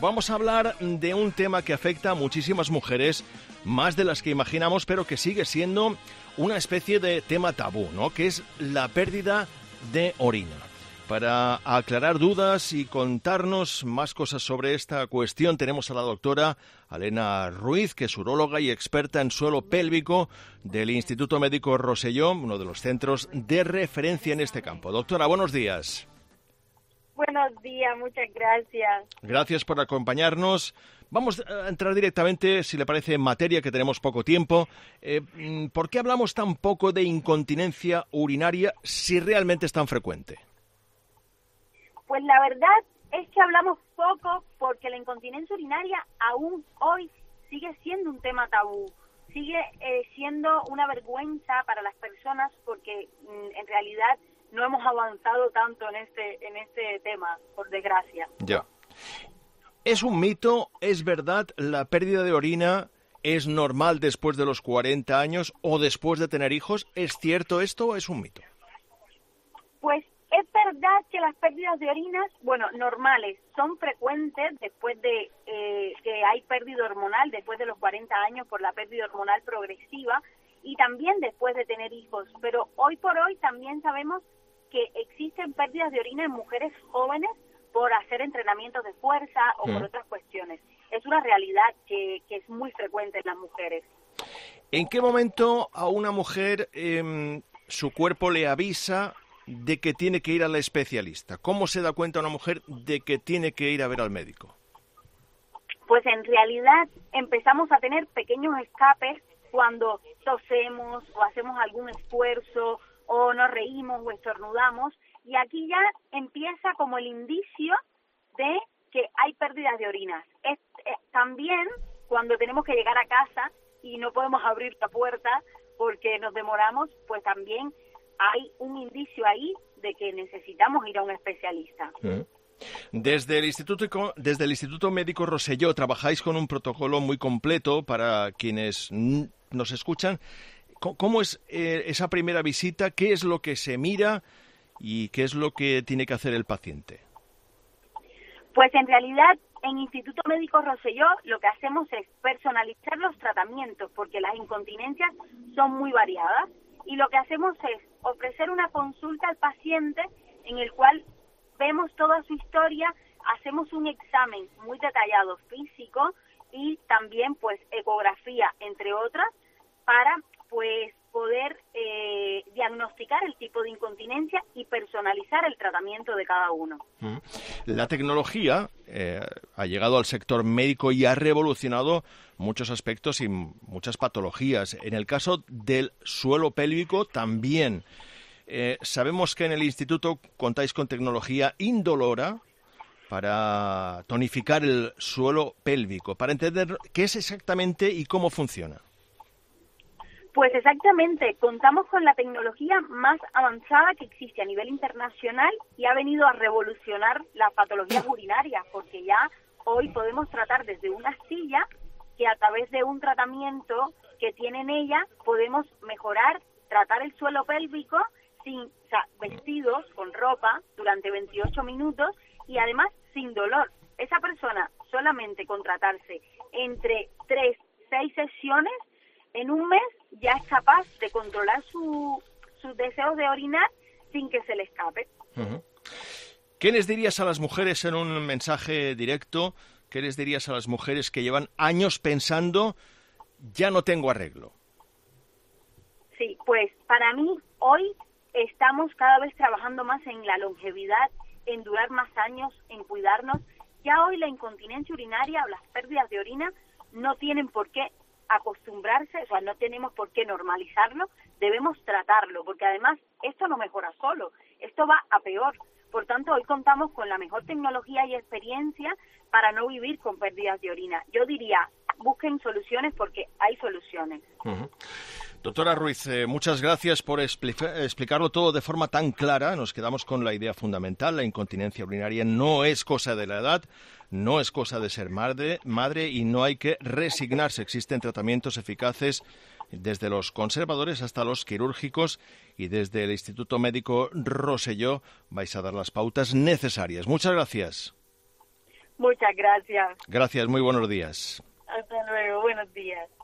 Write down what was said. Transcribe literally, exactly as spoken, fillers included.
Vamos a hablar de un tema que afecta a muchísimas mujeres, más de las que imaginamos, pero que sigue siendo una especie de tema tabú, ¿no? Que es la pérdida de orina. Para aclarar dudas y contarnos más cosas sobre esta cuestión, tenemos a la doctora Elena Ruiz, que es uróloga y experta en suelo pélvico del Instituto Médico Rosselló, uno de los centros de referencia en este campo. Doctora, buenos días. Buenos días, muchas gracias. Gracias por acompañarnos. Vamos a entrar directamente, si le parece, en materia, que tenemos poco tiempo. Eh, ¿Por qué hablamos tan poco de incontinencia urinaria si realmente es tan frecuente? Pues la verdad es que hablamos poco porque la incontinencia urinaria aún hoy sigue siendo un tema tabú. Sigue eh, siendo una vergüenza para las personas porque mm, en realidad no hemos avanzado tanto en este en este tema, por desgracia. Ya. ¿Es un mito? ¿Es verdad? ¿La pérdida de orina es normal después de los cuarenta años o después de tener hijos? ¿Es cierto esto o es un mito? Pues es verdad que las pérdidas de orinas, bueno, normales, son frecuentes después de eh, que hay pérdida hormonal, después de los cuarenta años por la pérdida hormonal progresiva y también después de tener hijos. Pero hoy por hoy también sabemos que existen pérdidas de orina en mujeres jóvenes por hacer entrenamientos de fuerza o mm. por otras cuestiones. Es una realidad que, que es muy frecuente en las mujeres. ¿En qué momento a una mujer eh, su cuerpo le avisa de que tiene que ir al especialista? ¿Cómo se da cuenta una mujer de que tiene que ir a ver al médico? Pues en realidad empezamos a tener pequeños escapes cuando tosemos o hacemos algún esfuerzo o nos reímos o estornudamos, y aquí ya empieza como el indicio de que hay pérdidas de orinas. Es, eh, también cuando tenemos que llegar a casa y no podemos abrir la puerta porque nos demoramos, pues también hay un indicio ahí de que necesitamos ir a un especialista. Desde el Instituto, desde el Instituto Médico Rosselló trabajáis con un protocolo muy completo para quienes nos escuchan. ¿Cómo es eh, esa primera visita? ¿Qué es lo que se mira y qué es lo que tiene que hacer el paciente? Pues en realidad en Instituto Médico Rosselló lo que hacemos es personalizar los tratamientos porque las incontinencias son muy variadas y lo que hacemos es ofrecer una consulta al paciente en el cual vemos toda su historia, hacemos un examen muy detallado físico y también pues ecografía, entre otras, para pues poder eh, diagnosticar el tipo de incontinencia y personalizar el tratamiento de cada uno. La tecnología eh, ha llegado al sector médico y ha revolucionado muchos aspectos y muchas patologías. En el caso del suelo pélvico también. Eh, sabemos que en el instituto contáis con tecnología indolora para tonificar el suelo pélvico, para entender qué es exactamente y cómo funciona. Pues exactamente, contamos con la tecnología más avanzada que existe a nivel internacional y ha venido a revolucionar las patologías urinarias, porque ya hoy podemos tratar desde una silla que a través de un tratamiento que tiene en ella podemos mejorar, tratar el suelo pélvico sin, o sea, vestidos, con ropa, durante veintiocho minutos y además sin dolor. Esa persona solamente con tratarse entre tres, seis sesiones, en un mes ya es capaz de controlar su, sus deseos de orinar sin que se le escape. Uh-huh. ¿Qué les dirías a las mujeres en un mensaje directo? ¿Qué les dirías a las mujeres que llevan años pensando, ya no tengo arreglo? Sí, pues para mí hoy estamos cada vez trabajando más en la longevidad, en durar más años, en cuidarnos. Ya hoy la incontinencia urinaria o las pérdidas de orina no tienen por qué acostumbrarse, o sea, no tenemos por qué normalizarlo, debemos tratarlo, porque además esto no mejora solo, esto va a peor. Por tanto, hoy contamos con la mejor tecnología y experiencia para no vivir con pérdidas de orina. Yo diría, busquen soluciones porque hay soluciones. Uh-huh. Doctora Ruiz, eh, muchas gracias por expli- explicarlo todo de forma tan clara. Nos quedamos con la idea fundamental. La incontinencia urinaria no es cosa de la edad, no es cosa de ser madre, madre y no hay que resignarse. Existen tratamientos eficaces desde los conservadores hasta los quirúrgicos y desde el Instituto Médico Rosselló vais a dar las pautas necesarias. Muchas gracias. Muchas gracias. Gracias, muy buenos días. Hasta luego, buenos días.